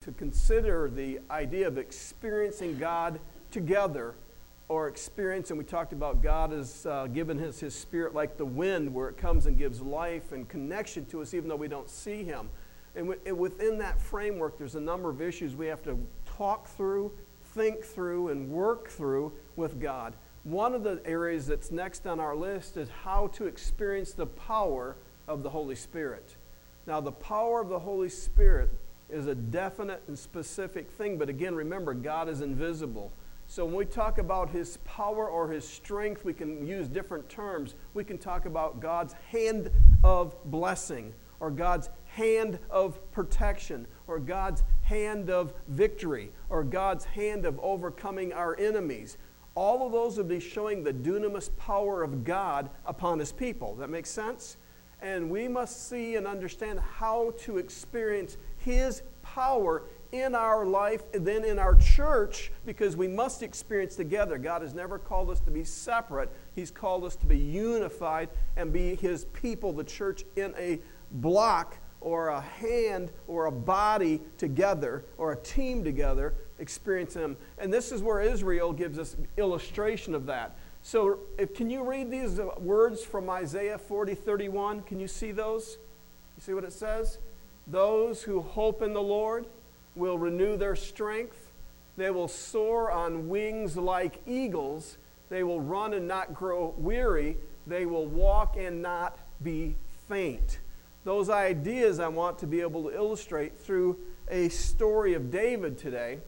to consider the idea of experiencing God together, or experience, and we talked about God has given us His Spirit like the wind, where it comes and gives life and connection to us even though we don't see Him. And within that framework, there's a number of issues we have to talk through, think through, and work through with God. One of the areas that's next on our list is how to experience the power of the Holy Spirit. Now, the power of the Holy Spirit is a definite and specific thing, but again, remember, God is invisible. So when we talk about His power or His strength, we can use different terms. We can talk about God's hand of blessing, or God's hand of protection, or God's hand of victory, or God's hand of overcoming our enemies. All of those would be showing the dunamis power of God upon His people. That makes sense? And we must see and understand how to experience His power in our life and then in our church, because we must experience together. God has never called us to be separate. He's called us to be unified and be His people, the church, in a block or a hand or a body together or a team together, experience Him. And this is where Israel gives us illustration of that. So can you read these words from Isaiah 40:31? Can you see those? You see what it says? Those who hope in the Lord will renew their strength. They will soar on wings like eagles. They will run and not grow weary. They will walk and not be faint. Those ideas I want to be able to illustrate through a story of David today.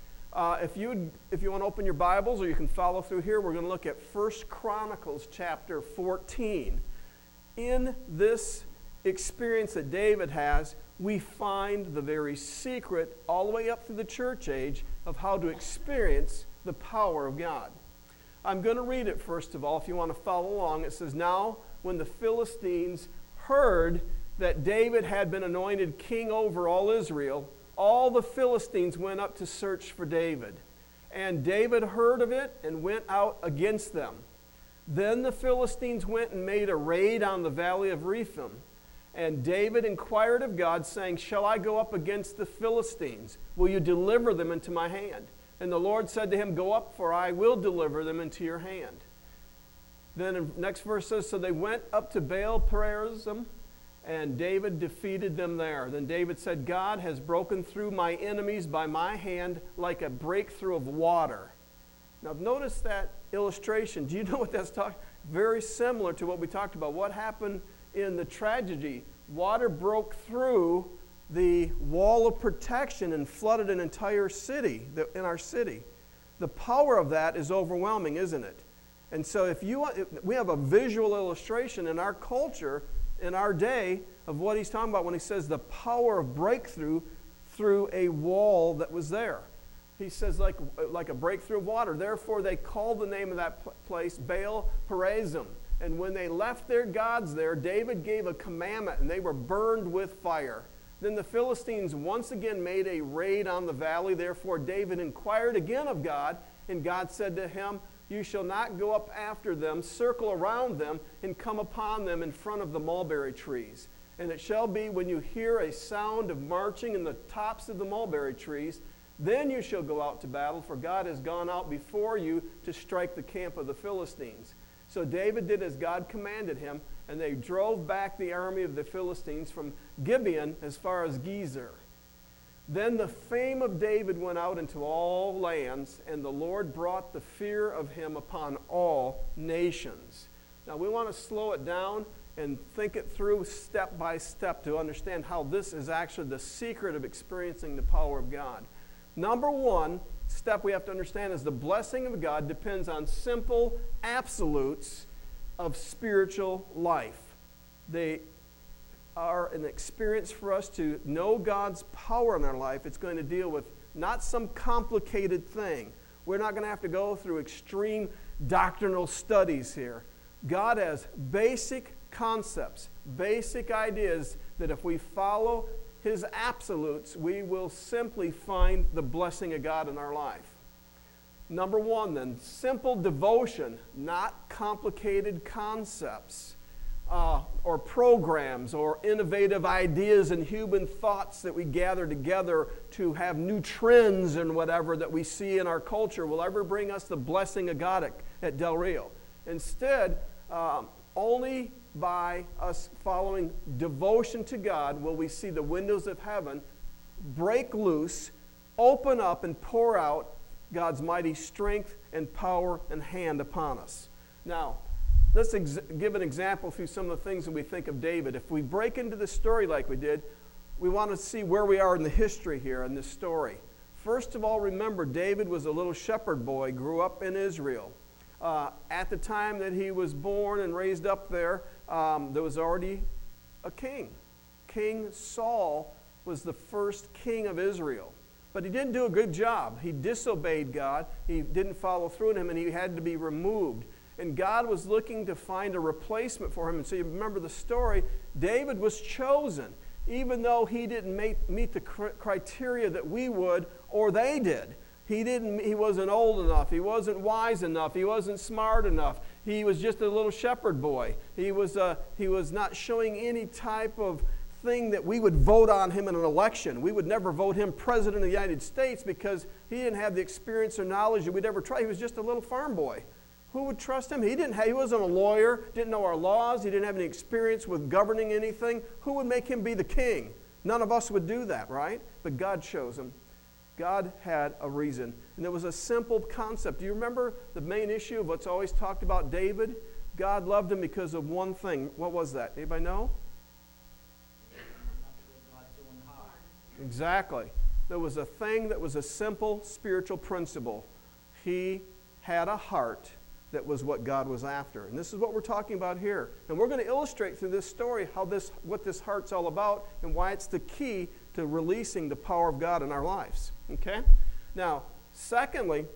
If you want to open your Bibles, or you can follow through here, we're going to look at 1 Chronicles chapter 14. In this experience that David has, we find the very secret, all the way up through the church age, of how to experience the power of God. I'm going to read it first of all, if you want to follow along. It says, "Now, when the Philistines heard that David had been anointed king over all Israel, all the Philistines went up to search for David. And David heard of it and went out against them. Then the Philistines went and made a raid on the valley of Rephaim. And David inquired of God, saying, 'Shall I go up against the Philistines? Will you deliver them into my hand?' And the Lord said to him, 'Go up, for I will deliver them into your hand.' Then the next verse says, 'So they went up to Baal Perazim, and David defeated them there. Then David said, God has broken through my enemies by my hand like a breakthrough of water.'" Now notice that illustration. Do you know what that's talking? Very similar to what we talked about. What happened in the tragedy? Water broke through the wall of protection and flooded an entire city, in our city. The power of that is overwhelming, isn't it? And so if we have a visual illustration in our culture, in our day, of what he's talking about when he says the power of breakthrough through a wall that was there. He says like a breakthrough of water. Therefore they called the name of that place Baal Perazim. And when they left their gods there, David gave a commandment, and they were burned with fire. Then the Philistines once again made a raid on the valley. Therefore David inquired again of God, and God said to him, "You shall not go up after them, circle around them, and come upon them in front of the mulberry trees. And it shall be when you hear a sound of marching in the tops of the mulberry trees, then you shall go out to battle, for God has gone out before you to strike the camp of the Philistines." So David did as God commanded him, and they drove back the army of the Philistines from Gibeon as far as Gezer. Then the fame of David went out into all lands, and the Lord brought the fear of him upon all nations. Now we want to slow it down and think it through step by step to understand how this is actually the secret of experiencing the power of God. Number one step we have to understand is the blessing of God depends on simple absolutes of spiritual life. They are an experience for us to know God's power in our life. It's going to deal with not some complicated thing. We're not going to have to go through extreme doctrinal studies here. God has basic concepts, basic ideas that if we follow His absolutes, we will simply find the blessing of God in our life. Number one then, simple devotion, not complicated concepts. or programs or innovative ideas and human thoughts that we gather together to have new trends and whatever that we see in our culture will ever bring us the blessing of God at Del Rio. Instead, only by us following devotion to God will we see the windows of heaven break loose, open up, and pour out God's mighty strength and power and hand upon us. Now, let's give an example through some of the things that we think of David. If we break into the story like we did, we want to see where we are in the history here in this story. First of all, remember, David was a little shepherd boy, grew up in Israel. At the time that he was born and raised up there was already a king. King Saul was the first king of Israel. But he didn't do a good job. He disobeyed God. He didn't follow through in him, and he had to be removed. And God was looking to find a replacement for him. And so you remember the story, David was chosen, even though he didn't meet the criteria that we would or they did. He wasn't old enough. He wasn't wise enough. He wasn't smart enough. He was just a little shepherd boy. He was not showing any type of thing that we would vote on him in an election. We would never vote him president of the United States because he didn't have the experience or knowledge that we'd ever try. He was just a little farm boy. Who would trust him? He wasn't a lawyer, didn't know our laws, he didn't have any experience with governing anything. Who would make him be the king? None of us would do that, right? But God chose him. God had a reason. And there was a simple concept. Do you remember the main issue of what's always talked about David? God loved him because of one thing. What was that? Anybody know? Exactly. There was a thing that was a simple spiritual principle. He had a heart that was what God was after. And this is what we're talking about here. And we're going to illustrate through this story what this heart's all about and why it's the key to releasing the power of God in our lives. Okay? Now, secondly,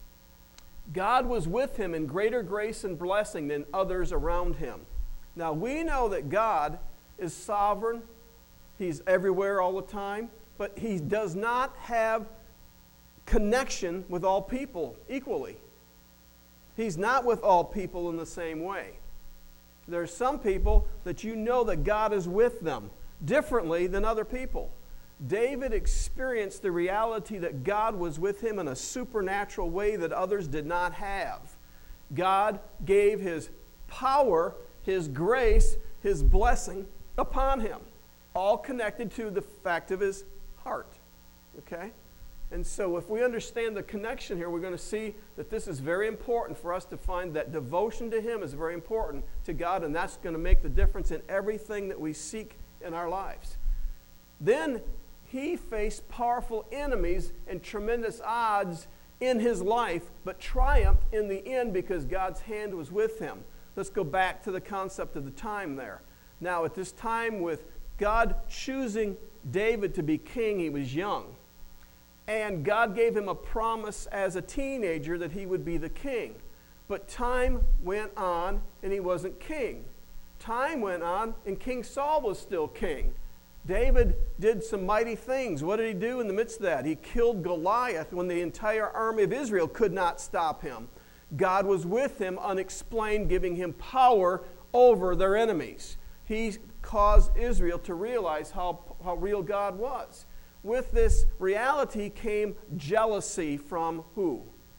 God was with him in greater grace and blessing than others around him. Now, we know that God is sovereign. He's everywhere all the time. But he does not have connection with all people equally. He's not with all people in the same way. There are some people that you know that God is with them differently than other people. David experienced the reality that God was with him in a supernatural way that others did not have. God gave his power, his grace, his blessing upon him, all connected to the fact of his heart. Okay? And so if we understand the connection here, we're going to see that this is very important for us to find that devotion to him is very important to God, and that's going to make the difference in everything that we seek in our lives. Then he faced powerful enemies and tremendous odds in his life, but triumphed in the end because God's hand was with him. Let's go back to the concept of the time there. Now, at this time, with God choosing David to be king, he was young. And God gave him a promise as a teenager that he would be the king. But time went on and he wasn't king. Time went on and King Saul was still king. David did some mighty things. What did he do in the midst of that? He killed Goliath when the entire army of Israel could not stop him. God was with him unexplained, giving him power over their enemies. He caused Israel to realize how real God was. With this reality came jealousy from who?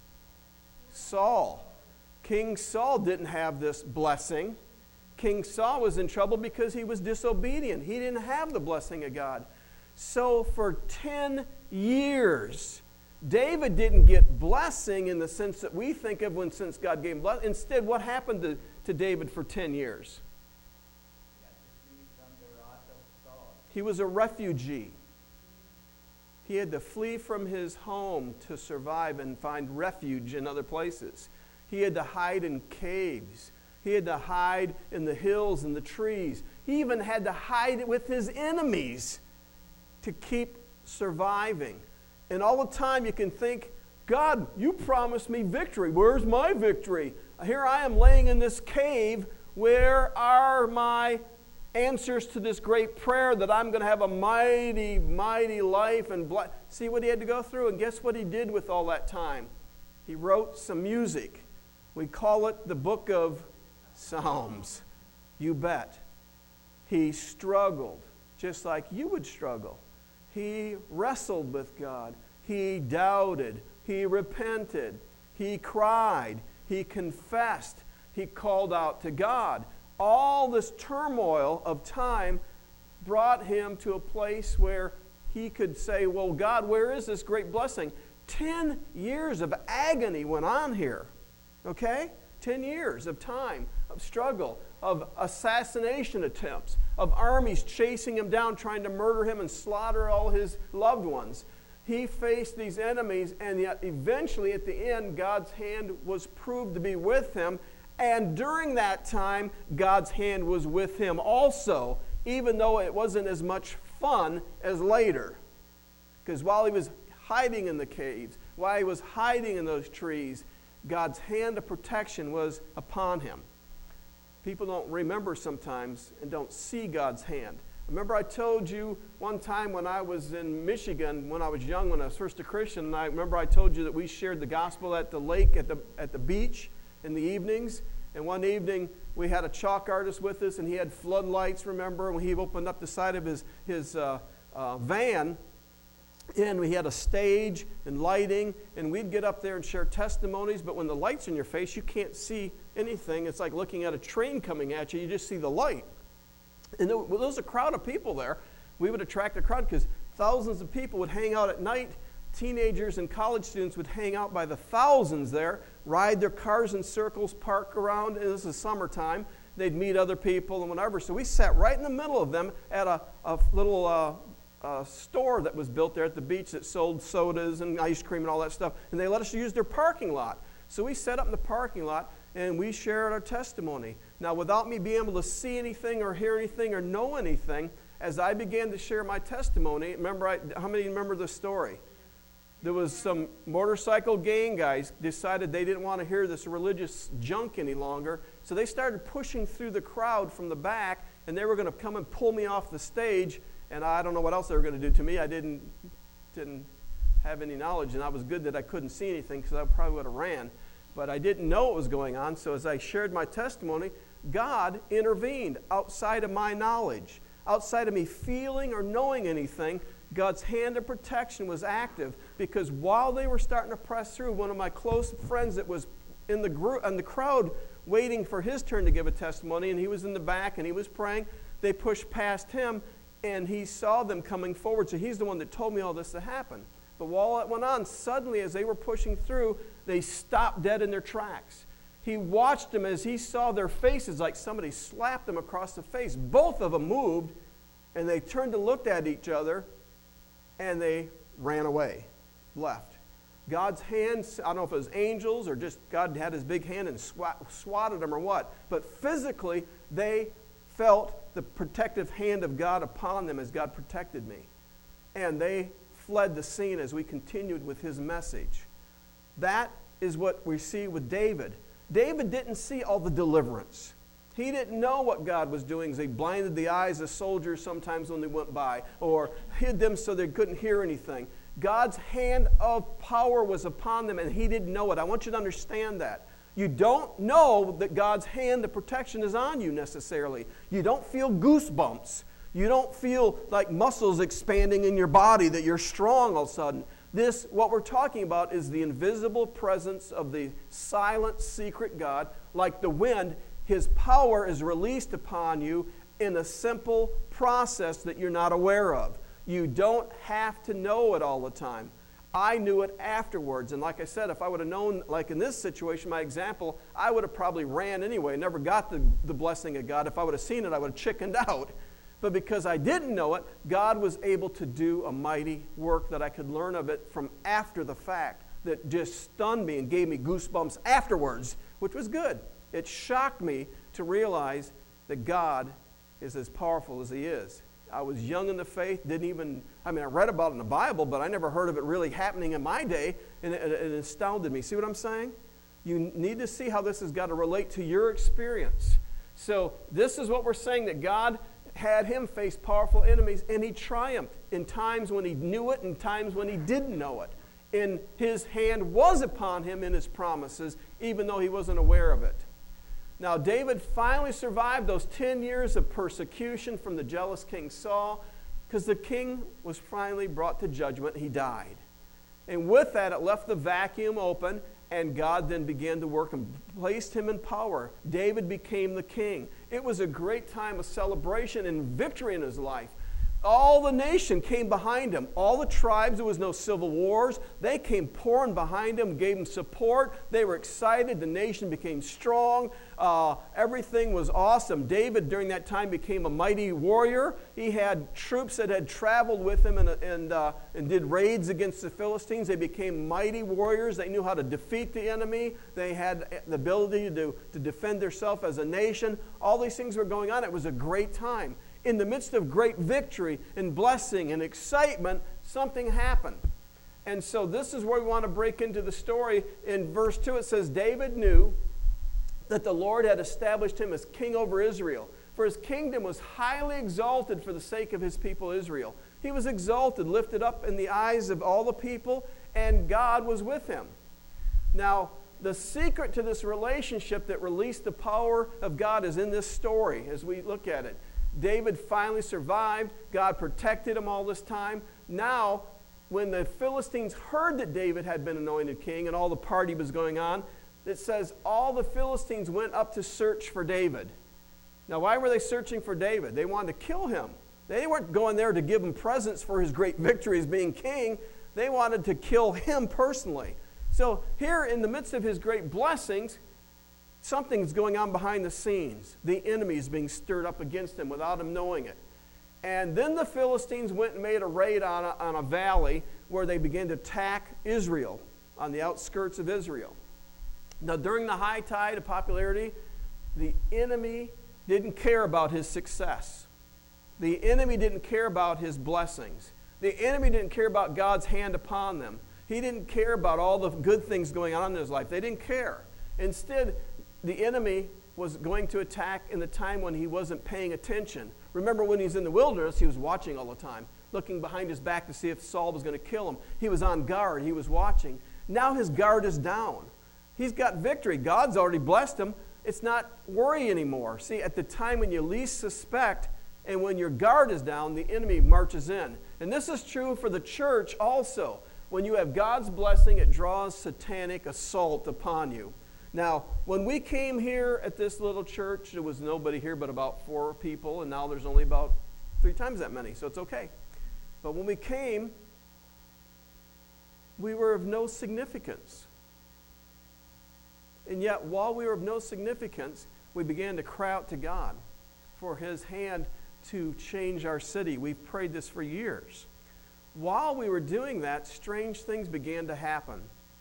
Saul. King Saul didn't have this blessing. King Saul was in trouble because he was disobedient. He didn't have the blessing of God. So for 10 years, David didn't get blessing in the sense that we think of since God gave him blessing. Instead, what happened to David for 10 years? He was a refugee. He had to flee from his home to survive and find refuge in other places. He had to hide in caves. He had to hide in the hills and the trees. He even had to hide with his enemies to keep surviving. And all the time you can think, God, you promised me victory. Where's my victory? Here I am laying in this cave. Where are my answers to this great prayer that I'm going to have a mighty, mighty life? And see what he had to go through? And guess what he did with all that time? He wrote some music. We call it the book of Psalms. You bet. He struggled just like you would struggle. He wrestled with God. He doubted. He repented. He cried. He confessed. He called out to God. All this turmoil of time brought him to a place where he could say, well, God, where is this great blessing? 10 years of agony went on here, okay? 10 years of time, of struggle, of assassination attempts, of armies chasing him down, trying to murder him and slaughter all his loved ones. He faced these enemies, and yet eventually at the end, God's hand was proved to be with him. And during that time, God's hand was with him also, even though it wasn't as much fun as later. Because while he was hiding in the caves, while he was hiding in those trees, God's hand of protection was upon him. People don't remember sometimes and don't see God's hand. Remember I told you one time when I was in Michigan, when I was young, when I was first a Christian, and I remember I told you that we shared the gospel at the lake, at the beach in the evenings. And one evening we had a chalk artist with us, and he had floodlights, remember, when he opened up the side of his van. And we had a stage and lighting, and we'd get up there and share testimonies, but when the light's in your face, you can't see anything. It's like looking at a train coming at you. You just see the light. And there was a crowd of people there. We would attract a crowd because thousands of people would hang out at night. Teenagers and college students would hang out by the thousands there, ride their cars in circles, park around, and this is summertime. They'd meet other people and whatever. So we sat right in the middle of them at a little store that was built there at the beach that sold sodas and ice cream and all that stuff. And they let us use their parking lot. So we set up in the parking lot and we shared our testimony. Now, without me being able to see anything or hear anything or know anything, as I began to share my testimony, how many remember the story? There was some motorcycle gang guys decided they didn't want to hear this religious junk any longer. So they started pushing through the crowd from the back, and they were going to come and pull me off the stage. And I don't know what else they were going to do to me. I didn't have any knowledge, and I was good that I couldn't see anything because I probably would have ran. But I didn't know what was going on, so as I shared my testimony, God intervened outside of my knowledge. Outside of me feeling or knowing anything, God's hand of protection was active, because while they were starting to press through, one of my close friends that was in the crowd waiting for his turn to give a testimony, and he was in the back and he was praying, they pushed past him, and he saw them coming forward, so he's the one that told me all this to happen. But while it went on, suddenly as they were pushing through, they stopped dead in their tracks. He watched them as he saw their faces like somebody slapped them across the face. Both of them moved, and they turned and looked at each other, and they ran away, left. God's hands, I don't know if it was angels or just God had his big hand and swatted them or what, but physically they felt the protective hand of God upon them as God protected me. And they fled the scene as we continued with his message. That is what we see with David. David didn't see all the deliverance. He didn't know what God was doing as he blinded the eyes of soldiers sometimes when they went by, or hid them so they couldn't hear anything. God's hand of power was upon them, and he didn't know it. I want you to understand that. You don't know that God's hand of protection is on you necessarily. You don't feel goosebumps. You don't feel like muscles expanding in your body, that you're strong all of a sudden. What we're talking about is the invisible presence of the silent, secret God. Like the wind, his power is released upon you in a simple process that you're not aware of. You don't have to know it all the time. I knew it afterwards, and like I said, if I would have known, like in this situation, my example, I would have probably ran anyway, never got the blessing of God. If I would have seen it, I would have chickened out. But because I didn't know it, God was able to do a mighty work that I could learn of it from after the fact, that just stunned me and gave me goosebumps afterwards, which was good. It shocked me to realize that God is as powerful as he is. I was young in the faith, I read about it in the Bible, but I never heard of it really happening in my day, and it astounded me. See what I'm saying? You need to see how this has got to relate to your experience. So this is what we're saying, that God had him face powerful enemies, and he triumphed in times when he knew it and times when he didn't know it. And his hand was upon him in his promises, even though he wasn't aware of it. Now, David finally survived those 10 years of persecution from the jealous King Saul, because the king was finally brought to judgment. He died. And with that, it left the vacuum open, and God then began to work and placed him in power. David became the king. It was a great time of celebration and victory in his life. All the nation came behind him. All the tribes, there was no civil wars. They came pouring behind him, gave him support. They were excited. The nation became strong. Everything was awesome. David, during that time, became a mighty warrior. He had troops that had traveled with him and did raids against the Philistines. They became mighty warriors. They knew how to defeat the enemy. They had the ability to defend themselves as a nation. All these things were going on. It was a great time. In the midst of great victory and blessing and excitement, something happened. And so this is where we want to break into the story. In verse 2, it says, David knew that the Lord had established him as king over Israel, for his kingdom was highly exalted for the sake of his people Israel. He was exalted, lifted up in the eyes of all the people, and God was with him. Now, the secret to this relationship that released the power of God is in this story as we look at it. David finally survived. God protected him all this time. Now, when the Philistines heard that David had been anointed king and all the party was going on, it says all the Philistines went up to search for David. Now, why were they searching for David? They wanted to kill him. They weren't going there to give him presents for his great victory as being king. They wanted to kill him personally. So here in the midst of his great blessings, something's going on behind the scenes. The enemy is being stirred up against him without him knowing it. And then the Philistines went and made a raid on a valley where they began to attack Israel, on the outskirts of Israel. Now, during the high tide of popularity, the enemy didn't care about his success. The enemy didn't care about his blessings. The enemy didn't care about God's hand upon them. He didn't care about all the good things going on in his life. They didn't care. Instead, the enemy was going to attack in the time when he wasn't paying attention. Remember when he's in the wilderness, he was watching all the time, looking behind his back to see if Saul was going to kill him. He was on guard. He was watching. Now his guard is down. He's got victory. God's already blessed him. It's not worry anymore. See, at the time when you least suspect and when your guard is down, the enemy marches in. And this is true for the church also. When you have God's blessing, it draws satanic assault upon you. Now, when we came here at this little church, there was nobody here but about 4 people, and now there's only about 3 times that many, so it's okay. But when we came, we were of no significance. And yet, while we were of no significance, we began to cry out to God for His hand to change our city. We've prayed this for years. While we were doing that, strange things began to happen.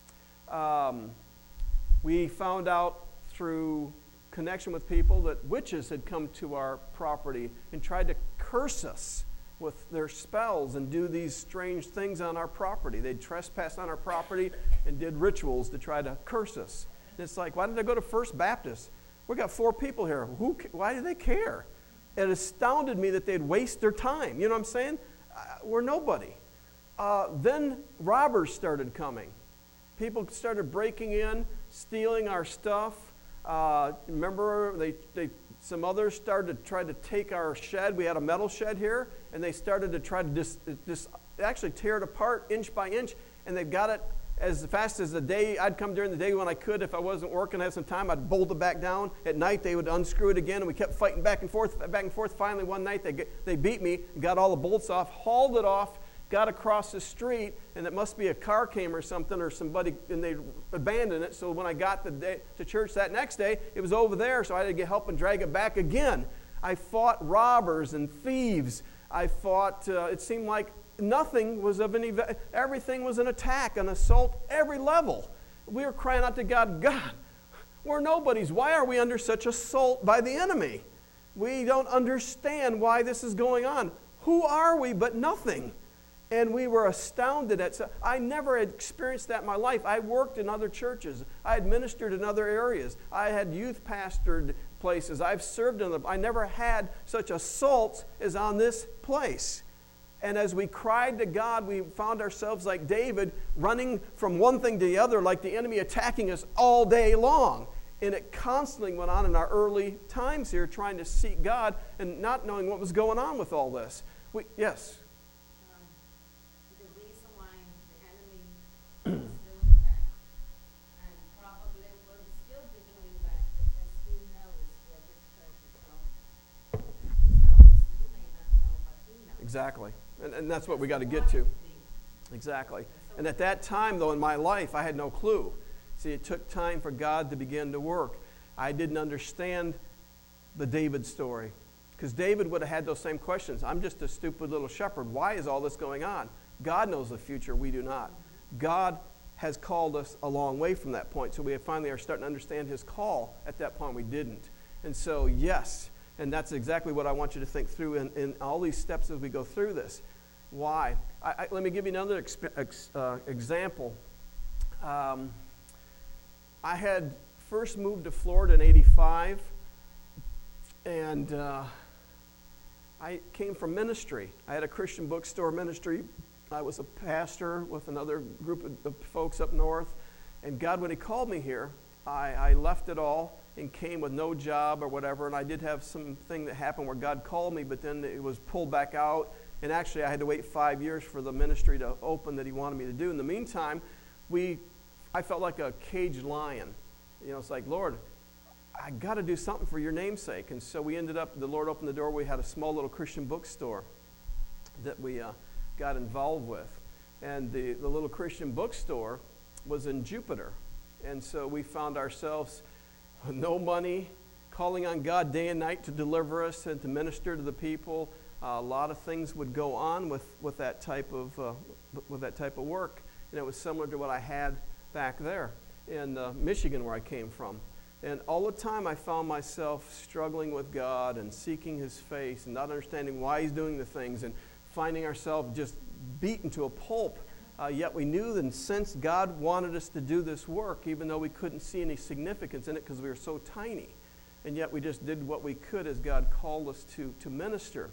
We found out through connection with people that witches had come to our property and tried to curse us with their spells and do these strange things on our property. They'd trespass on our property and did rituals to try to curse us. And it's like, why did they go to First Baptist? We got 4 people here. Why do they care? It astounded me that they'd waste their time. You know what I'm saying? We're nobody. Then robbers started coming. People started breaking in, stealing our stuff. Remember, some others started to try to take our shed. We had a metal shed here, and they started to try to actually tear it apart inch by inch, and they got it as fast as the day. I'd come during the day when I could. If I wasn't working, I had some time, I'd bolt it back down. At night, they would unscrew it again, and we kept fighting back and forth. Finally, one night, they beat me, got all the bolts off, hauled it off, got across the street, and it must be a car came or something or somebody, and they abandoned it. So when I got to church that next day, it was over there, so I had to get help and drag it back again. I fought robbers and thieves. I fought, it seemed like nothing was of any, everything was an attack, an assault, every level. We were crying out to God, God, we're nobodies. Why are we under such assault by the enemy? We don't understand why this is going on. Who are we but nothing? And we were astounded at, I never had experienced that in my life. I worked in other churches. I had ministered in other areas. I had youth pastored places. I've served in them. I never had such assaults as on this place. And as we cried to God, we found ourselves like David, running from one thing to the other, like the enemy attacking us all day long. And it constantly went on in our early times here, trying to seek God and not knowing what was going on with all this. Yes? The reason why the enemy is doing that, and probably will still be doing that, because he knows where this church is going. He knows, you may not know, but he knows. Exactly. And that's what we got to get to. Exactly. And at that time, though, in my life, I had no clue. See, it took time for God to begin to work. I didn't understand the David story, because David would have had those same questions. I'm just a stupid little shepherd. Why is all this going on? God knows the future. We do not. God has called us a long way from that point. So we finally are starting to understand his call. At that point, we didn't. And so, yes, and that's exactly what I want you to think through in all these steps as we go through this. Why? Let me give you another example. I had first moved to Florida in '85, and I came from ministry. I had a Christian bookstore ministry. I was a pastor with another group of folks up north, and God, when he called me here, I left it all and came with no job or whatever, and I did have something that happened where God called me, but then it was pulled back out, and actually I had to wait 5 years for the ministry to open that he wanted me to do. In the meantime, I felt like a caged lion. You know, it's like, Lord, I got to do something for your namesake. And so we ended up, the Lord opened the door. We had a small little Christian bookstore that we got involved with. And the little Christian bookstore was in Jupiter. And so we found ourselves with no money, calling on God day and night to deliver us and to minister to the people. A lot of things would go on with that type of work. And it was similar to what I had back there in Michigan, where I came from. And all the time I found myself struggling with God and seeking his face and not understanding why he's doing the things and finding ourselves just beaten to a pulp. Yet we knew and sensed God wanted us to do this work, even though we couldn't see any significance in it because we were so tiny. And yet we just did what we could as God called us to minister.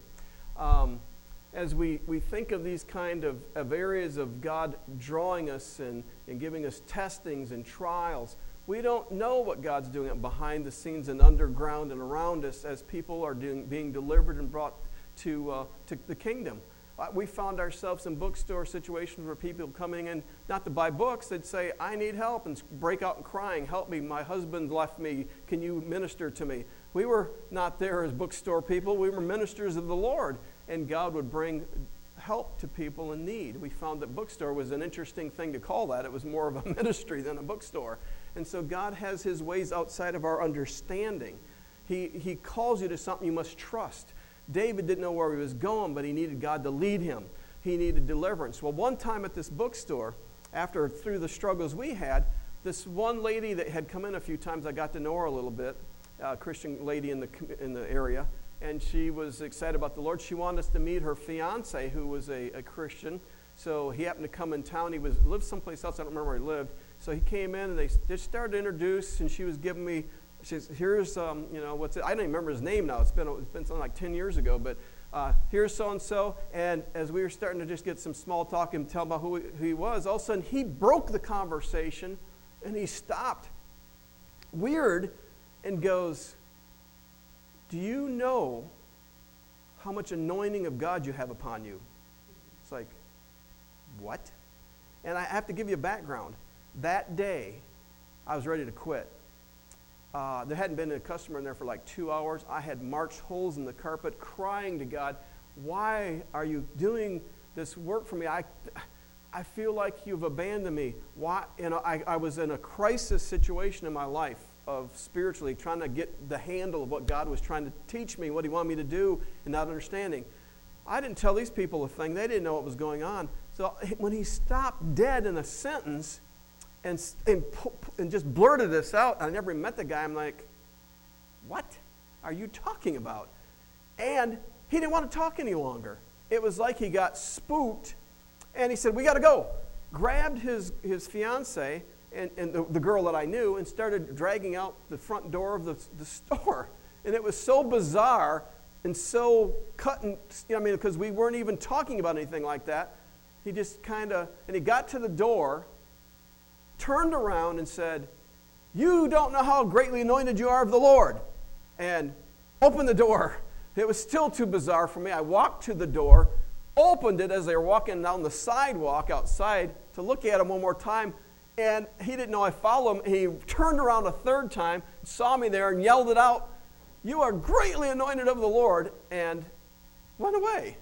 As we think of these kind of areas of God drawing us and giving us testings and trials, we don't know what God's doing behind the scenes and underground and around us as people are being delivered and brought to the kingdom. We found ourselves in bookstore situations where people coming in, not to buy books, they'd say, I need help, and break out and crying, help me, my husband left me, can you minister to me? We were not there as bookstore people, we were ministers of the Lord. And God would bring help to people in need. We found that bookstore was an interesting thing to call that. It was more of a ministry than a bookstore. And so God has his ways outside of our understanding. He calls you to something you must trust. David didn't know where he was going, but he needed God to lead him. He needed deliverance. Well, one time at this bookstore, through the struggles we had, this one lady that had come in a few times, I got to know her a little bit, a Christian lady in the area, and she was excited about the Lord. She wanted us to meet her fiance, who was a Christian. So he happened to come in town. He lived someplace else. I don't remember where he lived. So he came in, and they just started to introduce, and she was giving me, she says, here's, what's it? I don't even remember his name now. It's been something like 10 years ago, but here's so-and-so. And as we were starting to just get some small talk and tell about who he was, all of a sudden he broke the conversation, and he stopped, weird, and goes, do you know how much anointing of God you have upon you? It's like, what? And I have to give you a background. That day, I was ready to quit. There hadn't been a customer in there for like 2 hours. I had marked holes in the carpet, crying to God, why are you doing this work for me? I feel like you've abandoned me. Why? I was in a crisis situation in my life of spiritually trying to get the handle of what God was trying to teach me, what he wanted me to do, and not understanding. I didn't tell these people a thing. They didn't know what was going on. So when he stopped dead in a sentence and just blurted this out, I never met the guy, I'm like, what are you talking about? And he didn't want to talk any longer. It was like he got spooked, and he said, we got to go. Grabbed his fiance and the girl that I knew and started dragging out the front door of the store. And it was so bizarre and so because we weren't even talking about anything like that. He just and he got to the door, turned around and said, you don't know how greatly anointed you are of the Lord. And opened the door. It was still too bizarre for me. I walked to the door, opened it as they were walking down the sidewalk outside to look at him one more time, and he didn't know I followed him. He turned around a third time, saw me there, and yelled it out, "You are greatly anointed of the Lord," and went away.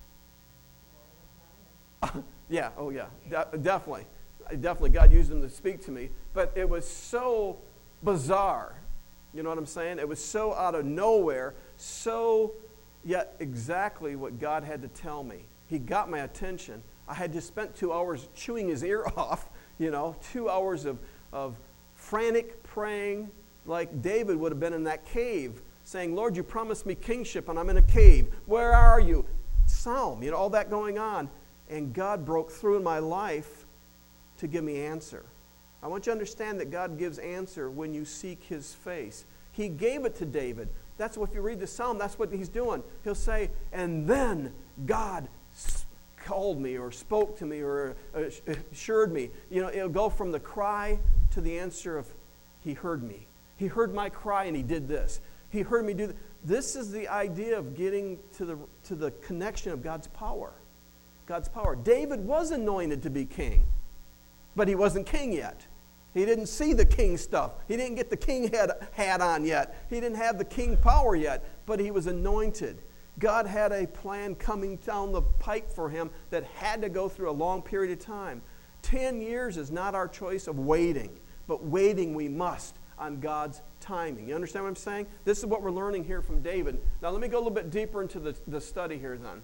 Yeah, oh yeah, definitely. Definitely, God used him to speak to me. But it was so bizarre. You know what I'm saying? It was so out of nowhere, so yet exactly what God had to tell me. He got my attention. I had just spent 2 hours chewing his ear off, 2 hours of frantic praying, like David would have been in that cave, saying, "Lord, you promised me kingship, and I'm in a cave. Where are you?" Psalm, all that going on. And God broke through in my life to give me answer. I want you to understand that God gives answer when you seek his face. He gave it to David. That's what, if you read the Psalm, that's what he's doing. He'll say, "And then God called me or spoke to me or assured me." It'll go from the cry to the answer of, he heard me. He heard my cry and he did this. He heard me do this. This is the idea of getting to the connection of God's power. God's power. David was anointed to be king, but he wasn't king yet. He didn't see the king stuff. He didn't get the king hat on yet. He didn't have the king power yet, but he was anointed. God had a plan coming down the pike for him that had to go through a long period of time. 10 years is not our choice of waiting, but waiting we must on God's timing. You understand what I'm saying? This is what we're learning here from David. Now let me go a little bit deeper into the study here then.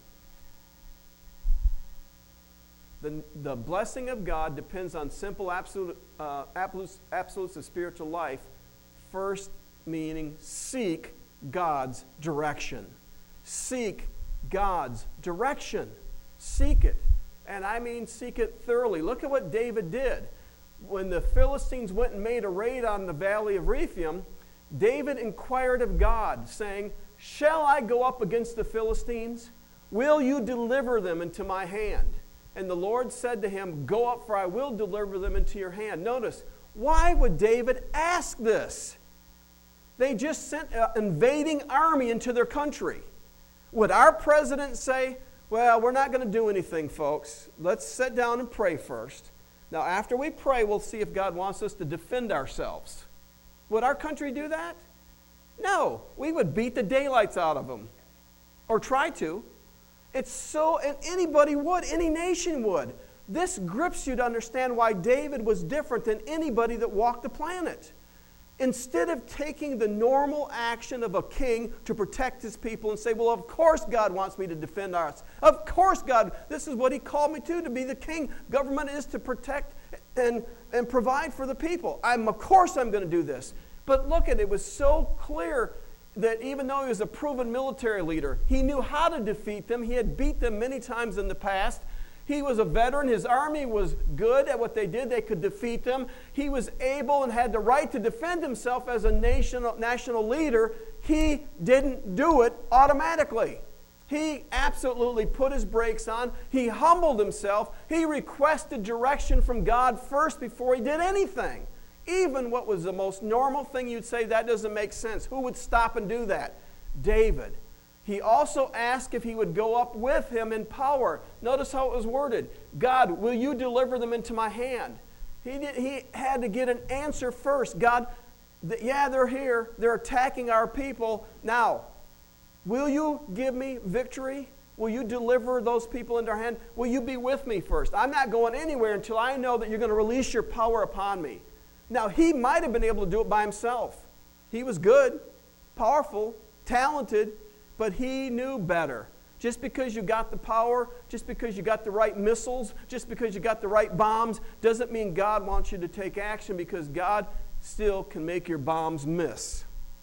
The blessing of God depends on simple absolutes of spiritual life. First meaning seek God's direction. Seek God's direction. Seek it. And I mean seek it thoroughly. Look at what David did. When the Philistines went and made a raid on the valley of Rephaim, David inquired of God, saying, "Shall I go up against the Philistines? Will you deliver them into my hand?" And the Lord said to him, "Go up, for I will deliver them into your hand." Notice, why would David ask this? They just sent an invading army into their country. Would our president say, "Well, we're not going to do anything, folks. Let's sit down and pray first. Now, after we pray, we'll see if God wants us to defend ourselves"? Would our country do that? No. We would beat the daylights out of them. Or try to. It's so, and anybody would, any nation would. This grips you to understand why David was different than anybody that walked the planet. Instead of taking the normal action of a king to protect his people and say, "Well, of course God wants me to defend us. Of course God, this is what he called me to be the king. Government is to protect and provide for the people. Of course I'm going to do this." But look at it, it was so clear that even though he was a proven military leader, he knew how to defeat them. He had beat them many times in the past. He was a veteran. His army was good at what they did. They could defeat them. He was able and had the right to defend himself as a national leader. He didn't do it automatically. He absolutely put his brakes on. He humbled himself. He requested direction from God first before he did anything. Even what was the most normal thing you'd say, that doesn't make sense. Who would stop and do that? David. He also asked if he would go up with him in power. Notice how it was worded. "God, will you deliver them into my hand?" He had to get an answer first. God, yeah, they're here. They're attacking our people. Now, will you give me victory? Will you deliver those people into our hand? Will you be with me first? I'm not going anywhere until I know that you're going to release your power upon me. Now, he might have been able to do it by himself. He was good, powerful, talented, but he knew better. Just because you got the power, just because you got the right missiles, just because you got the right bombs, doesn't mean God wants you to take action, because God still can make your bombs miss.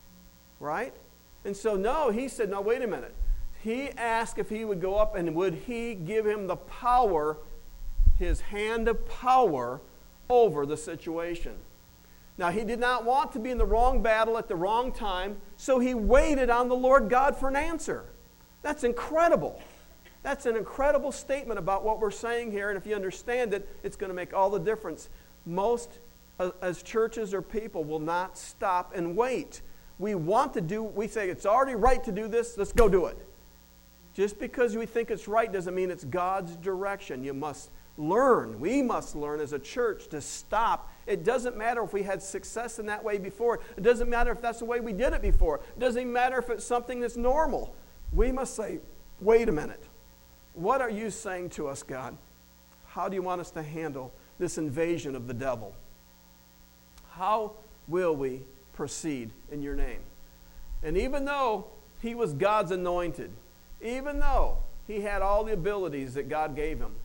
Right? And so, no, he said, no, wait a minute. He asked if he would go up, and would he give him the power, his hand of power over the situation. Now, he did not want to be in the wrong battle at the wrong time, so he waited on the Lord God for an answer. That's incredible. That's an incredible statement about what we're saying here, and if you understand it, it's going to make all the difference. Most as churches or people, will not stop and wait. We say it's already right to do this, let's go do it. Just because we think it's right doesn't mean it's God's direction. We must learn as a church to stop. It doesn't matter if we had success in that way before. It doesn't matter if that's the way we did it before. It doesn't even matter if it's something that's normal. We must say, wait a minute. What are you saying to us, God? How do you want us to handle this invasion of the devil? How will we proceed in your name? And even though he was God's anointed, even though he had all the abilities that God gave him,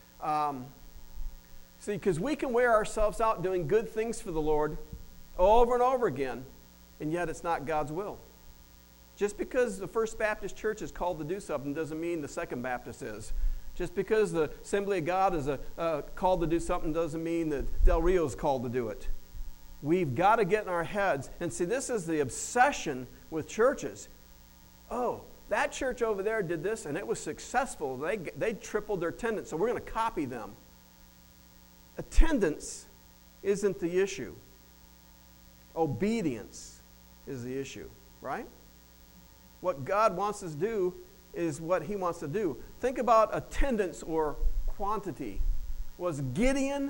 see, because we can wear ourselves out doing good things for the Lord over and over again, and yet it's not God's will. Just because the First Baptist Church is called to do something doesn't mean the Second Baptist is. Just because the Assembly of God is called to do something doesn't mean that Del Rio is called to do it. We've got to get in our heads, and see, this is the obsession with churches. Oh, that church over there did this, and it was successful. They tripled their attendance, so we're going to copy them. Attendance isn't the issue. Obedience is the issue, right? What God wants us to do is what he wants to do. Think about attendance or quantity. Was Gideon,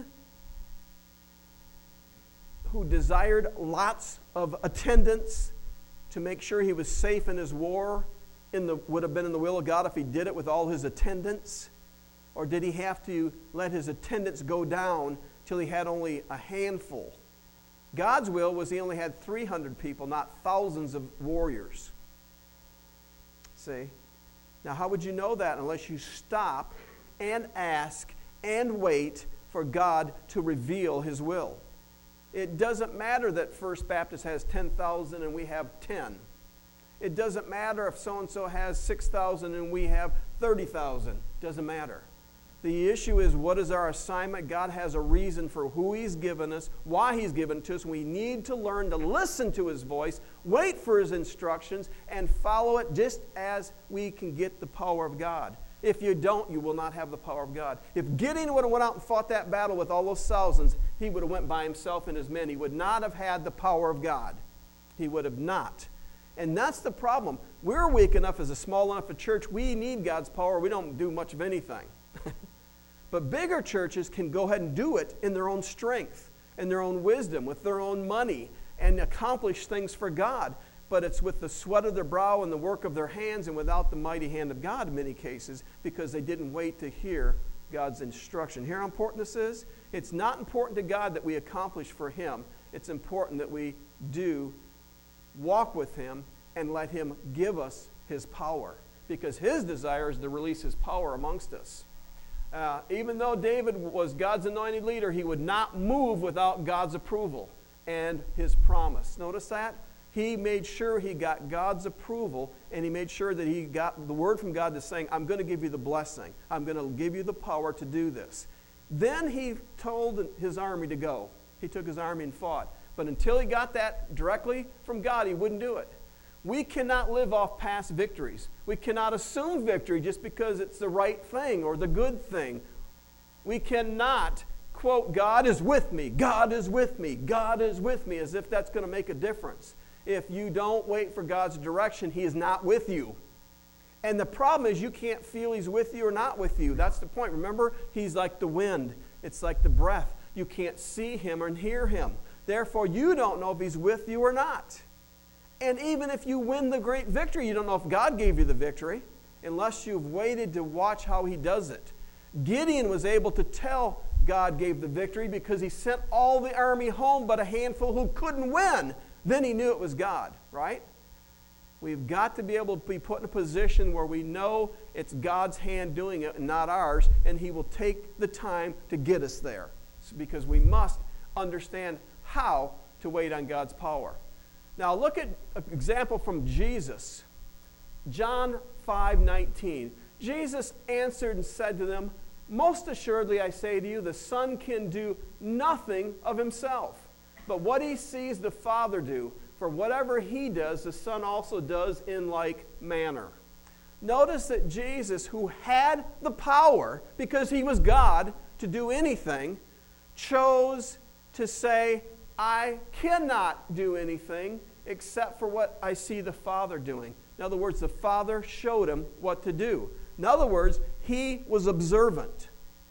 who desired lots of attendance to make sure he was safe in his war, would have been in the will of God if he did it with all his attendants? Or did he have to let his attendance go down till he had only a handful? God's will was he only had 300 people, not thousands of warriors. See? Now, how would you know that unless you stop and ask and wait for God to reveal his will? It doesn't matter that First Baptist has 10,000 and we have 10. It doesn't matter if so-and-so has 6,000 and we have 30,000. It doesn't matter. The issue is, what is our assignment? God has a reason for who he's given us, why he's given it to us. We need to learn to listen to his voice, wait for his instructions, and follow it just as we can get the power of God. If you don't, you will not have the power of God. If Gideon would have went out and fought that battle with all those thousands, he would have went by himself and his men. He would not have had the power of God. He would have not. And that's the problem. We're weak enough as a small enough a church. We need God's power. We don't do much of anything. But bigger churches can go ahead and do it in their own strength, in their own wisdom, with their own money, and accomplish things for God. But it's with the sweat of their brow and the work of their hands and without the mighty hand of God in many cases, because they didn't wait to hear God's instruction. Hear how important this is? It's not important to God that we accomplish for him. It's important that we do walk with him and let him give us his power, because his desire is to release his power amongst us. Even though David was God's anointed leader, he would not move without God's approval and his promise. Notice that? He made sure he got God's approval, and he made sure that he got the word from God that's saying, I'm going to give you the blessing. I'm going to give you the power to do this. Then he told his army to go. He took his army and fought. But until he got that directly from God, he wouldn't do it. We cannot live off past victories. We cannot assume victory just because it's the right thing or the good thing. We cannot quote, God is with me, God is with me, God is with me, as if that's going to make a difference. If you don't wait for God's direction, he is not with you. And the problem is you can't feel he's with you or not with you. That's the point. Remember, he's like the wind. It's like the breath. You can't see him or hear him. Therefore, you don't know if he's with you or not. And even if you win the great victory, you don't know if God gave you the victory unless you've waited to watch how he does it. Gideon was able to tell God gave the victory because he sent all the army home but a handful who couldn't win. Then he knew it was God, right? We've got to be able to be put in a position where we know it's God's hand doing it and not ours, and he will take the time to get us there. It's because we must understand how to wait on God's power. Now look at an example from Jesus. John 5:19. Jesus answered and said to them, most assuredly I say to you, the Son can do nothing of himself, but what he sees the Father do. For whatever he does, the Son also does in like manner. Notice that Jesus, who had the power, because he was God, to do anything, chose to say, I cannot do anything except for what I see the Father doing. In other words, the Father showed him what to do. In other words, he was observant.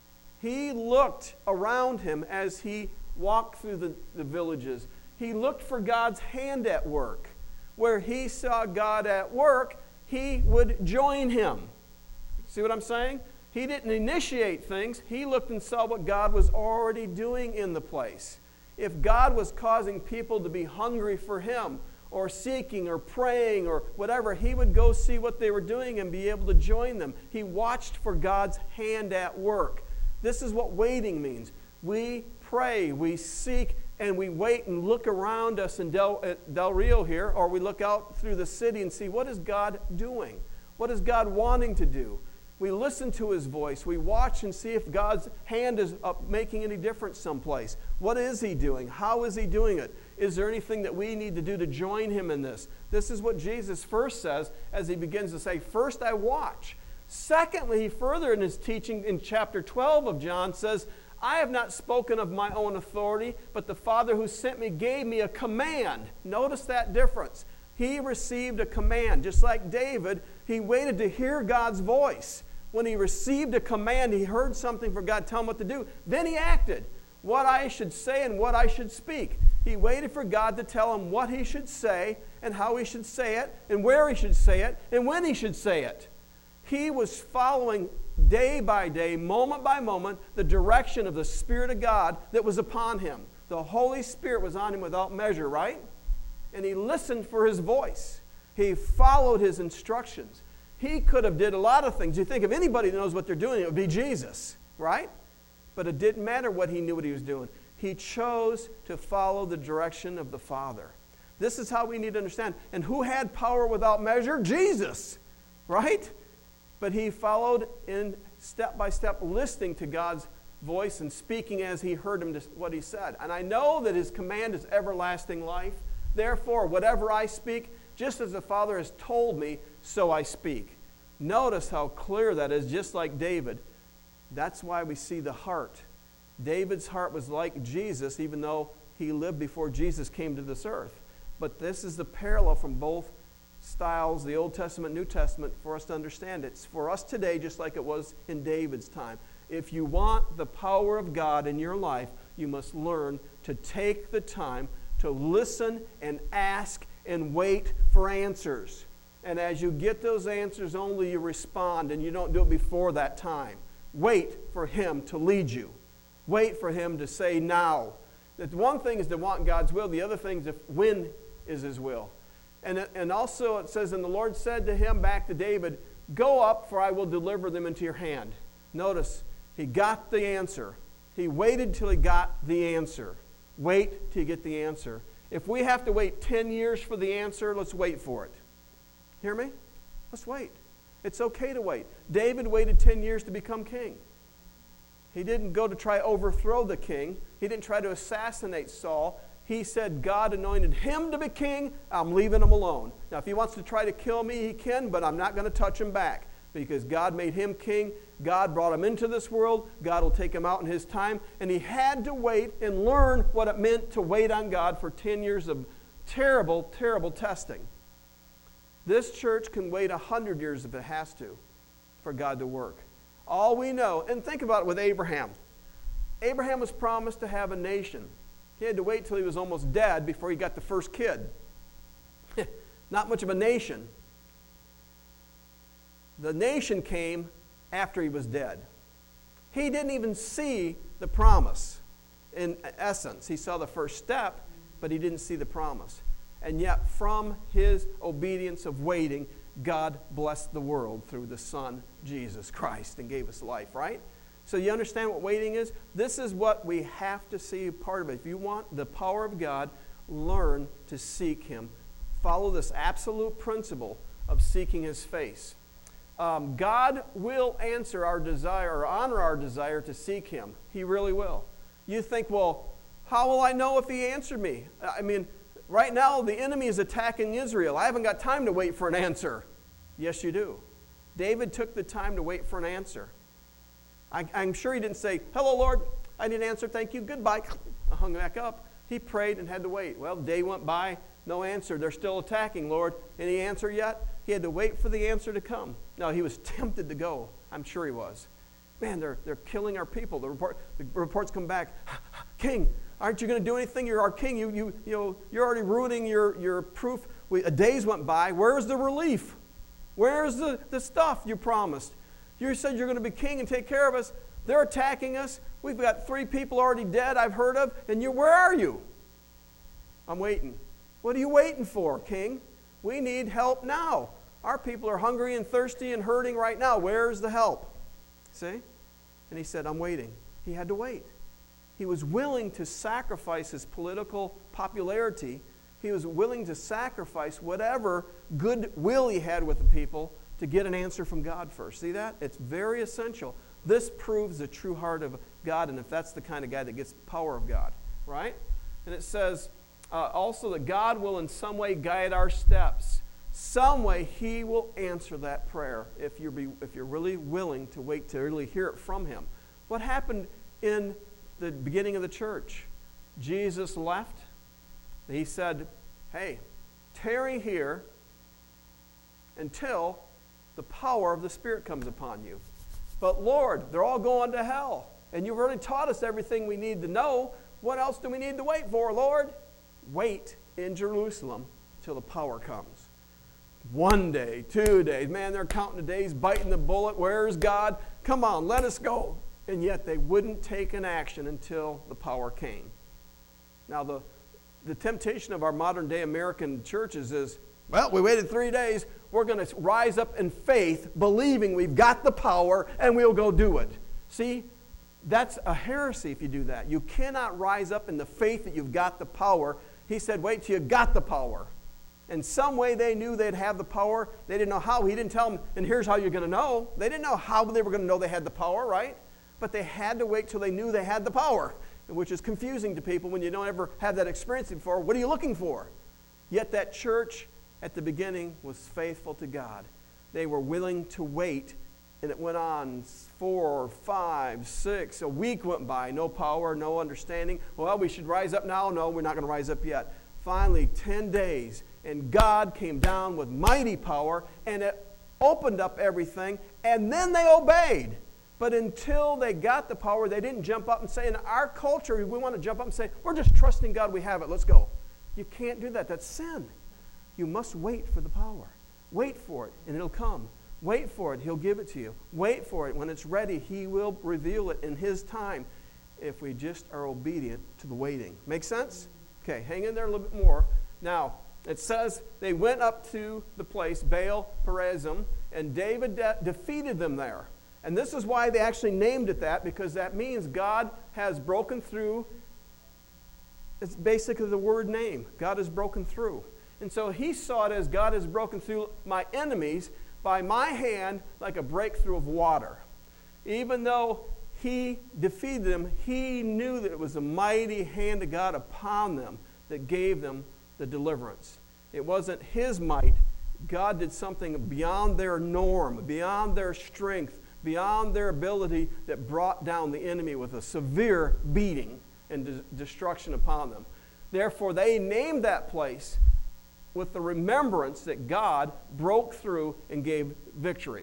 He looked around him as he walked through the villages. He looked for God's hand at work. Where he saw God at work, he would join him. See what I'm saying? He didn't initiate things. He looked and saw what God was already doing in the place. If God was causing people to be hungry for him, or seeking, or praying, or whatever, he would go see what they were doing and be able to join them. He watched for God's hand at work. This is what waiting means. We pray, we seek, and we wait and look around us in Del Rio here, or we look out through the city and see, what is God doing? What is God wanting to do? We listen to his voice. We watch and see if God's hand is up making any difference someplace. What is he doing? How is he doing it? Is there anything that we need to do to join him in this? This is what Jesus first says as he begins to say, first I watch. Secondly, he further in his teaching in chapter 12 of John says, I have not spoken of my own authority, but the Father who sent me gave me a command. Notice that difference. He received a command. Just like David, he waited to hear God's voice. When he received a command, he heard something for God, tell him what to do. Then he acted. What I should say and what I should speak. He waited for God to tell him what he should say and how he should say it and where he should say it and when he should say it. He was following day by day, moment by moment, the direction of the Spirit of God that was upon him. The Holy Spirit was on him without measure, right? And he listened for his voice. He followed his instructions. He could have did a lot of things. You think of anybody that knows what they're doing, it would be Jesus, right? But it didn't matter what he knew what he was doing. He chose to follow the direction of the Father. This is how we need to understand. And who had power without measure? Jesus, right? But he followed in step by step, listening to God's voice and speaking as he heard him what he said. And I know that his command is everlasting life. Therefore, whatever I speak, just as the Father has told me, so I speak. Notice how clear that is, just like David. That's why we see the heart. David's heart was like Jesus, even though he lived before Jesus came to this earth. But this is the parallel from both styles, the Old Testament, New Testament, for us to understand it. It's for us today, just like it was in David's time. If you want the power of God in your life, you must learn to take the time to listen and ask and wait for answers. And as you get those answers, only you respond, and you don't do it before that time. Wait for him to lead you. Wait for him to say now. That one thing is to want God's will. The other thing is when is his will. And also it says, and the Lord said to him, back to David, go up, for I will deliver them into your hand. Notice, he got the answer. He waited till he got the answer. Wait till you get the answer. If we have to wait 10 years for the answer, let's wait for it. Hear me? Let's wait. It's okay to wait. David waited 10 years to become king. He didn't go to try to overthrow the king. He didn't try to assassinate Saul. He said God anointed him to be king. I'm leaving him alone. Now, if he wants to try to kill me, he can, but I'm not going to touch him back because God made him king. God brought him into this world. God will take him out in his time. And he had to wait and learn what it meant to wait on God for 10 years of terrible, terrible testing. This church can wait 100 years if it has to for God to work. All we know, and think about it with Abraham. Abraham was promised to have a nation. He had to wait till he was almost dead before he got the first kid. Not much of a nation. The nation came after he was dead. He didn't even see the promise in essence. He saw the first step, but he didn't see the promise. And yet from his obedience of waiting, God blessed the world through the Son, Jesus Christ, and gave us life, right? So you understand what waiting is? This is what we have to see part of it. If you want the power of God, learn to seek him. Follow this absolute principle of seeking his face. God will answer our desire or honor our desire to seek him. He really will. You think, well, how will I know if he answered me? I mean, right now the enemy is attacking Israel. I haven't got time to wait for an answer. Yes, you do. David took the time to wait for an answer. I'm sure he didn't say, hello, Lord, I need an answer, thank you, goodbye. hung back up. He prayed and had to wait. Well, the day went by, no answer. They're still attacking, Lord. Any answer yet? He had to wait for the answer to come. Now, he was tempted to go. I'm sure he was. Man, they're killing our people. The reports come back. King, aren't you going to do anything? You're our king. You're already ruining your proof. Days went by. Where's the relief? Where's the stuff you promised? You said you're going to be king and take care of us. They're attacking us. We've got 3 people already dead I've heard of. And where are you? I'm waiting. What are you waiting for, king? We need help now. Our people are hungry and thirsty and hurting right now. Where's the help? See? And he said, I'm waiting. He had to wait. He was willing to sacrifice his political popularity. He was willing to sacrifice whatever goodwill he had with the people to get an answer from God first. See that? It's very essential. This proves the true heart of God, and if that's the kind of guy that gets the power of God, right? And it says also that God will in some way guide our steps. Some way he will answer that prayer if you're really willing to wait to really hear it from him. What happened in the beginning of the church? Jesus left. He said, hey, tarry here until the power of the Spirit comes upon you. But Lord, they're all going to hell. And you've already taught us everything we need to know. What else do we need to wait for, Lord? Wait in Jerusalem till the power comes. 1 day, 2 days. Man, they're counting the days, biting the bullet. Where's God? Come on, let us go. And yet they wouldn't take an action until the power came. Now, the temptation of our modern day American churches is, well, we waited 3 days. We're going to rise up in faith, believing we've got the power, and we'll go do it. See, that's a heresy if you do that. You cannot rise up in the faith that you've got the power. He said, wait till you got the power. In some way they knew they'd have the power. They didn't know how. He didn't tell them, and here's how you're going to know. They didn't know how they were going to know they had the power, right? But they had to wait till they knew they had the power, which is confusing to people when you don't ever have that experience before. What are you looking for? Yet that church at the beginning was faithful to God. They were willing to wait, and it went on 4, 5, 6. A week went by, no power, no understanding. Well, we should rise up now. No, we're not going to rise up yet. Finally, 10 days, and God came down with mighty power, and it opened up everything, and then they obeyed. But until they got the power, they didn't jump up and say, in our culture, we want to jump up and say, we're just trusting God, we have it, let's go. You can't do that. That's sin. You must wait for the power. Wait for it, and it'll come. Wait for it, he'll give it to you. Wait for it. When it's ready, he will reveal it in his time if we just are obedient to the waiting. Make sense? Okay, hang in there a little bit more. Now, it says they went up to the place, Baal Perazim, and David defeated them there. And this is why they actually named it that, because that means God has broken through. It's basically the word name. God has broken through. And so he saw it as God has broken through my enemies by my hand like a breakthrough of water. Even though he defeated them, he knew that it was the mighty hand of God upon them that gave them the deliverance. It wasn't his might. God did something beyond their norm, beyond their strength, beyond their ability that brought down the enemy with a severe beating and destruction upon them. Therefore, they named that place with the remembrance that God broke through and gave victory.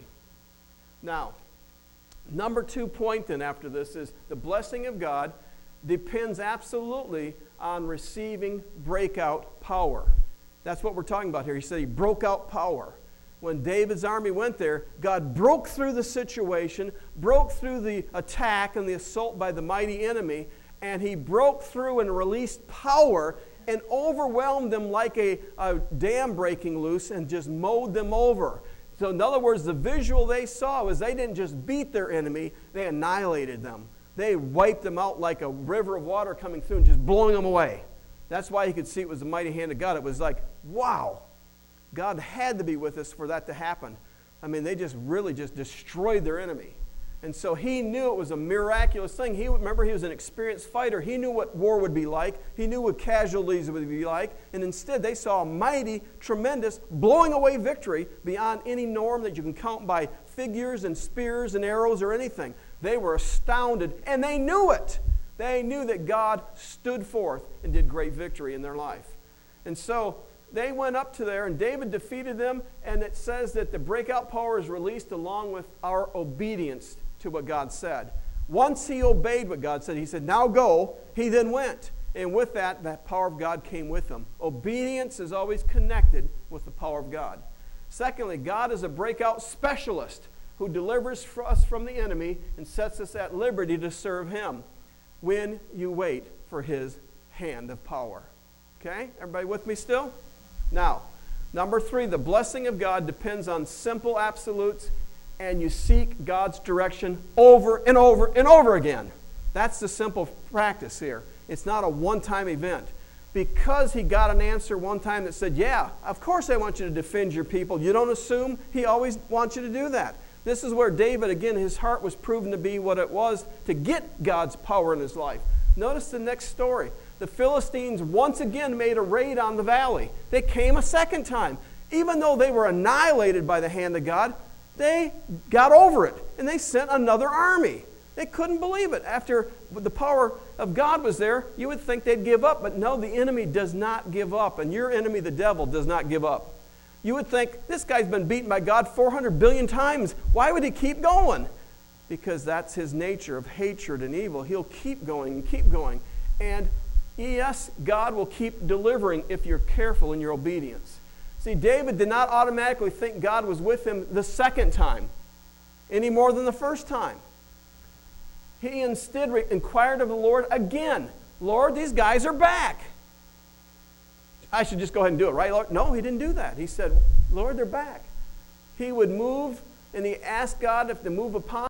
Now, number 2 point then after this is the blessing of God depends absolutely on receiving breakout power. That's what we're talking about here. He said he broke out power. When David's army went there, God broke through the situation, broke through the attack and the assault by the mighty enemy, and he broke through and released power and overwhelmed them like a dam breaking loose and just mowed them over. So in other words, the visual they saw was they didn't just beat their enemy, they annihilated them. They wiped them out like a river of water coming through and just blowing them away. That's why you could see it was the mighty hand of God. It was like, wow, God had to be with us for that to happen. I mean, they just really just destroyed their enemy. And so he knew it was a miraculous thing. Remember, he was an experienced fighter. He knew what war would be like. He knew what casualties would be like. And instead, they saw a mighty, tremendous, blowing away victory beyond any norm that you can count by figures and spears and arrows or anything. They were astounded, and they knew it. They knew that God stood forth and did great victory in their life. And so they went up to there, and David defeated them, and it says that the breakout power is released along with our obedience to what God said. Once he obeyed what God said, he said, now go. He then went. And with that, that power of God came with him. Obedience is always connected with the power of God. Secondly, God is a breakout specialist who delivers us from the enemy and sets us at liberty to serve him when you wait for his hand of power. Okay? Everybody with me still? Now, number 3, the blessing of God depends on simple absolutes, and you seek God's direction over and over and over again. That's the simple practice here. It's not a one-time event. Because he got an answer one time that said, yeah, of course I want you to defend your people. You don't assume he always wants you to do that. This is where David, again, his heart was proven to be what it was to get God's power in his life. Notice the next story. The Philistines once again made a raid on the valley. They came a second time. Even though they were annihilated by the hand of God, they got over it, and they sent another army. They couldn't believe it. After the power of God was there, you would think they'd give up, but no, the enemy does not give up, and your enemy, the devil, does not give up. You would think, this guy's been beaten by God 400 billion times. Why would he keep going? Because that's his nature of hatred and evil. He'll keep going and keep going. And yes, God will keep delivering if you're careful in your obedience. See, David did not automatically think God was with him the second time, any more than the first time. He instead inquired of the Lord again. Lord, these guys are back. I should just go ahead and do it, right, Lord? No, he didn't do that. He said, Lord, they're back. He would move, and he asked God if to move upon.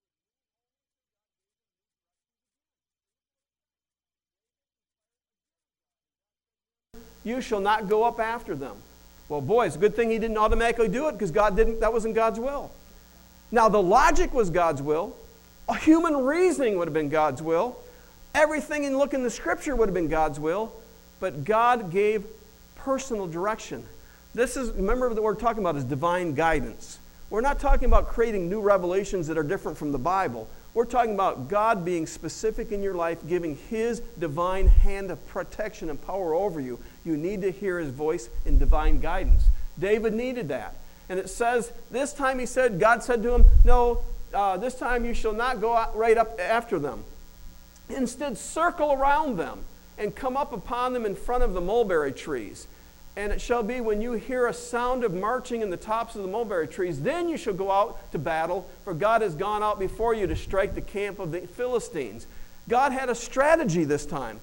You shall not go up after them. Well, boy, it's a good thing he didn't automatically do it, because that wasn't God's will. Now, the logic was God's will. A human reasoning would have been God's will. Everything in looking in the Scripture would have been God's will. But God gave personal direction. Remember what we're talking about is divine guidance. We're not talking about creating new revelations that are different from the Bible. We're talking about God being specific in your life, giving his divine hand of protection and power over you. You need to hear his voice in divine guidance. David needed that. And it says, this time God said to him, no, this time you shall not go out right up after them. Instead, circle around them and come up upon them in front of the mulberry trees. And it shall be when you hear a sound of marching in the tops of the mulberry trees, then you shall go out to battle, for God has gone out before you to strike the camp of the Philistines. God had a strategy this time.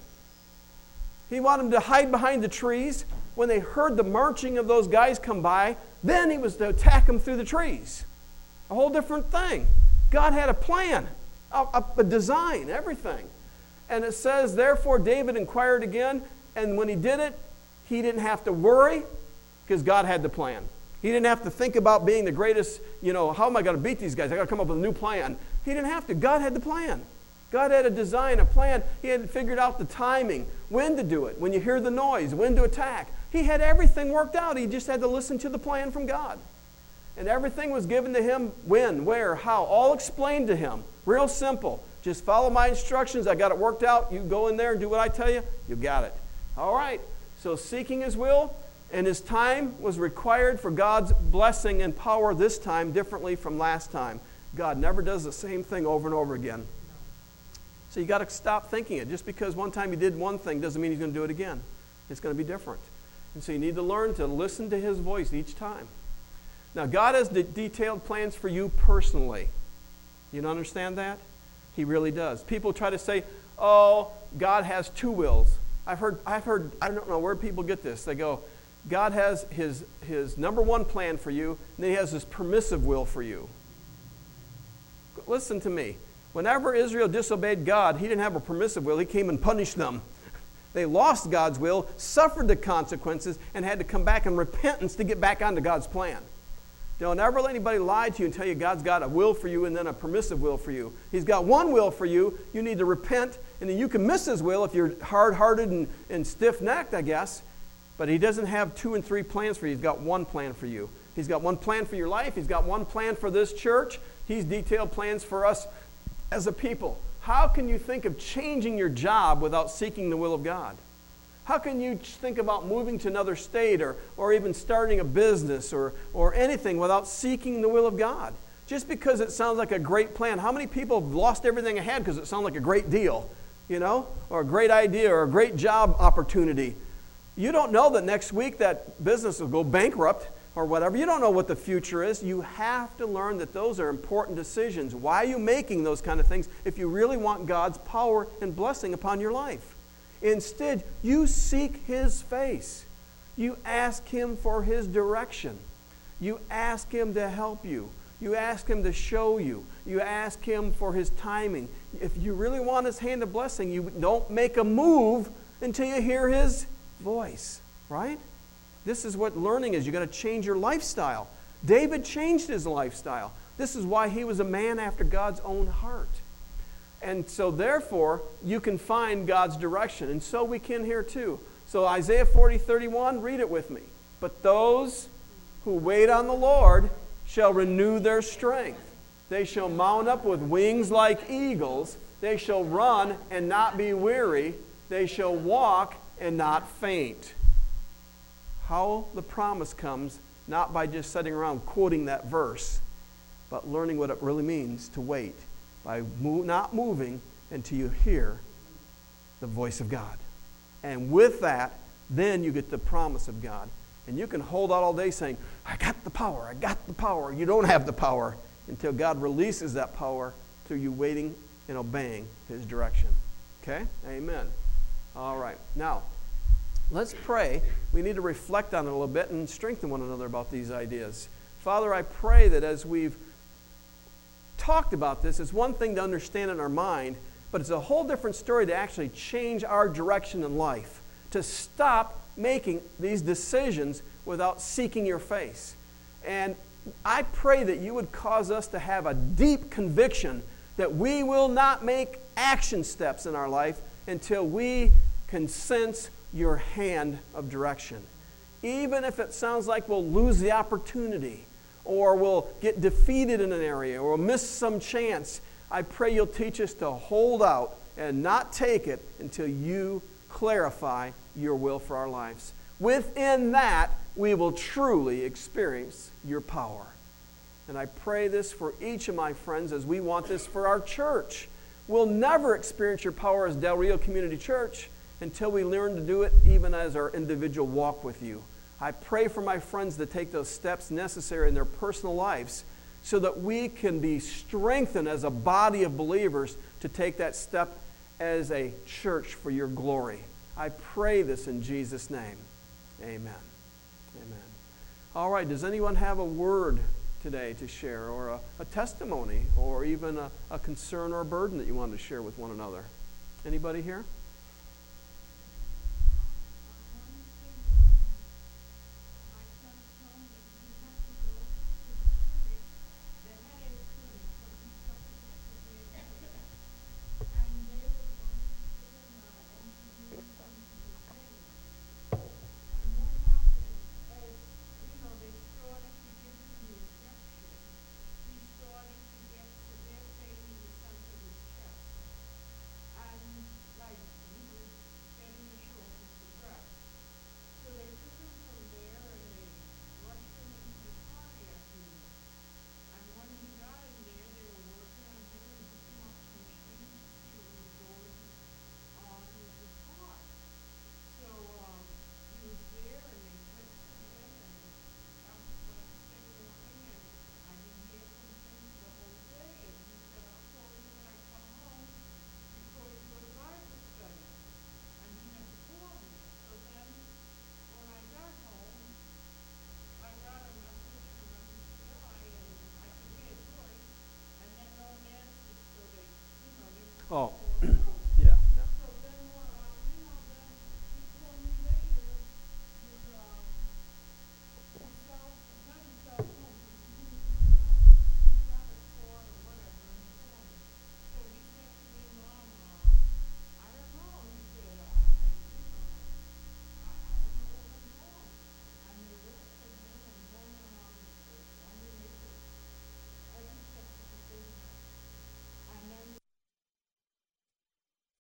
He wanted them to hide behind the trees. When they heard the marching of those guys come by, then he was to attack them through the trees. A whole different thing. God had a plan, a design, everything. And it says, therefore David inquired again, and when he did it, he didn't have to worry because God had the plan. He didn't have to think about being the greatest, how am I going to beat these guys? I got to come up with a new plan. He didn't have to. God had the plan. God had a design, a plan. He had figured out the timing, when to do it, when you hear the noise, when to attack. He had everything worked out. He just had to listen to the plan from God. And everything was given to him, when, where, how, all explained to him. Real simple. Just follow my instructions. I got it worked out. You go in there and do what I tell you. You got it. All right. So seeking his will and his time was required for God's blessing and power this time differently from last time. God never does the same thing over and over again. So you got to stop thinking it. Just because one time he did one thing doesn't mean he's going to do it again. It's going to be different. And so you need to learn to listen to his voice each time. Now, God has detailed plans for you personally. You don't understand that? He really does. People try to say, oh, God has two wills. I've heard, I don't know where people get this. They go, God has his number one plan for you, and then he has his permissive will for you. Listen to me. Whenever Israel disobeyed God, he didn't have a permissive will. He came and punished them. They lost God's will, suffered the consequences, and had to come back in repentance to get back onto God's plan. Don't ever let anybody lie to you and tell you God's got a will for you and then a permissive will for you. He's got one will for you. You need to repent, and then you can miss his will if you're hard-hearted and stiff-necked, I guess. But he doesn't have 2 and 3 plans for you. He's got one plan for you. He's got one plan for your life. He's got one plan for this church. He's detailed plans for us as a people. How can you think of changing your job without seeking the will of God? How can you think about moving to another state or even starting a business or anything without seeking the will of God? Just because it sounds like a great plan. How many people have lost everything ahead because it sounds like a great deal, or a great idea or a great job opportunity? You don't know that next week that business will go bankrupt or whatever. You don't know what the future is. You have to learn that those are important decisions. Why are you making those kind of things if you really want God's power and blessing upon your life? Instead, you seek His face. You ask Him for His direction. You ask Him to help you. You ask Him to show you. You ask Him for His timing. If you really want His hand of blessing, you don't make a move until you hear His voice, right? This is what learning is. You've got to change your lifestyle. David changed his lifestyle. This is why he was a man after God's own heart. And so therefore, you can find God's direction. And so we can here too. So Isaiah 40:31, read it with me. But those who wait on the Lord shall renew their strength. They shall mount up with wings like eagles. They shall run and not be weary. They shall walk and not faint. How the promise comes, not by just sitting around quoting that verse, but learning what it really means to wait, by not moving until you hear the voice of God. And with that, then you get the promise of God. And you can hold out all day saying, I got the power, I got the power. You don't have the power until God releases that power through you waiting and obeying His direction. Okay? Amen. All right. Now, let's pray. We need to reflect on it a little bit and strengthen one another about these ideas. Father, I pray that as we've talked about this, it's one thing to understand in our mind, but it's a whole different story to actually change our direction in life, to stop making these decisions without seeking your face. And I pray that you would cause us to have a deep conviction that we will not make action steps in our life until we can sense your hand of direction. Even if it sounds like we'll lose the opportunity or we'll get defeated in an area or we'll miss some chance, I pray you'll teach us to hold out and not take it until you clarify your will for our lives. Within that, we will truly experience your power. And I pray this for each of my friends as we want this for our church. We'll never experience your power as Del Rio Community Church until we learn to do it even as our individual walk with you. I pray for my friends to take those steps necessary in their personal lives so that we can be strengthened as a body of believers to take that step as a church for your glory. I pray this in Jesus' name. Amen. Amen. All right, does anyone have a word today to share, or a testimony, or even a concern or a burden that you wanted to share with one another? Anybody here? Oh,